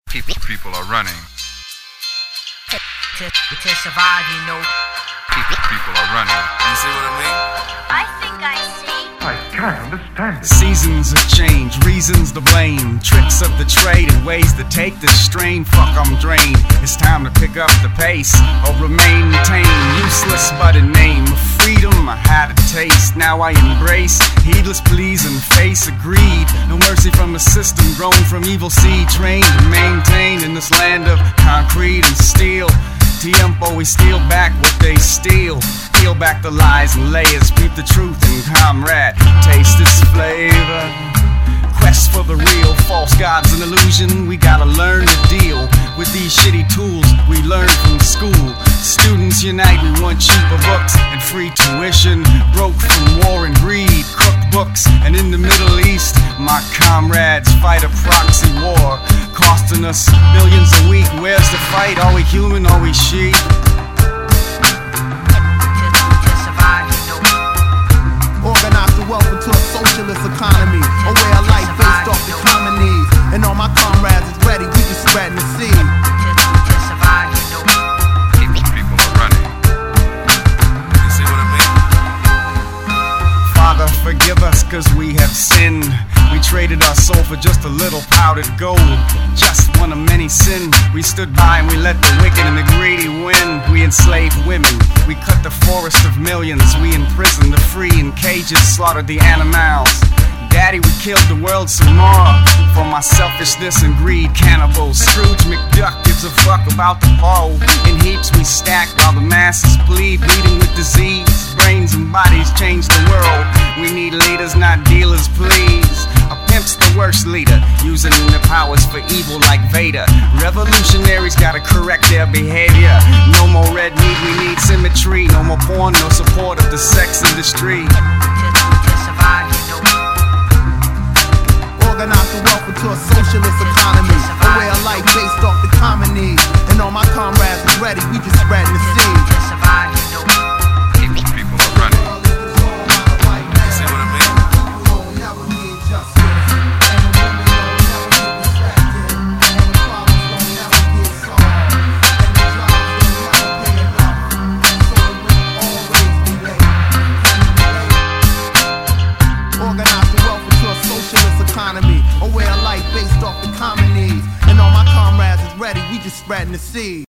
People are running. To survive, you know. People are running. You see what I mean? I think I see. I can't understand it. Seasons of change, reasons to blame, tricks of the trade and ways to take the strain. Fuck, I'm drained. It's time to pick up the pace or remain tame. Useless but a name of freedom I had a taste. Now I embrace heedless pleas and face of greed. No mercy from a system grown from evil seed, trained to maintain in this land of concrete and steel. Tiempo, we steal back what they steal. Peel back the lies and layers, peep the truth and comrade. Taste its flavor. Quest for the real, false gods and illusion. We gotta learn to deal with these shitty tools we learn from school. Students unite, we want cheaper books and free tuition. Broke from war and greed, cookbooks. And in the Middle East, my comrades fight a proxy war, costing us millions a week. Where's the fight? Are we human? Are we sheep? To survive, you know. Organize the wealth into a socialist economy, a way of life based off the common needs. And all my comrades is ready, we just spreading the seed. To survive, you know. People are running. You see what I mean? Father, forgive us cause we have sinned. We traded our soul for just a little powdered gold. Just one of many sins. We stood by and we let the wicked and the greedy win. We enslaved women, we cut the forest of millions. We imprisoned the free in cages, slaughtered the animals. Daddy, we killed the world some more for my selfishness and greed. Cannibals, Scrooge McDuck gives a fuck about the pole. In heaps we stack while the masses bleed, bleeding with disease. Brains and bodies change the world. We need leaders, not dealers, please. A pimp's the worst leader, using their powers for evil like Vader. Revolutionaries gotta correct their behavior. No more red meat, we need symmetry. No more porn, no support of the sex industry. To survive, you know. Organize the wealth into a socialist economy, a way of life based off the common needs. And all my comrades is ready, we just spreading the seed. To survive, you know. People are running. You see what I mean? Organize the wealth into a socialist economy, a way of life based off the common needs. And all my comrades is ready, we just spreading the seed.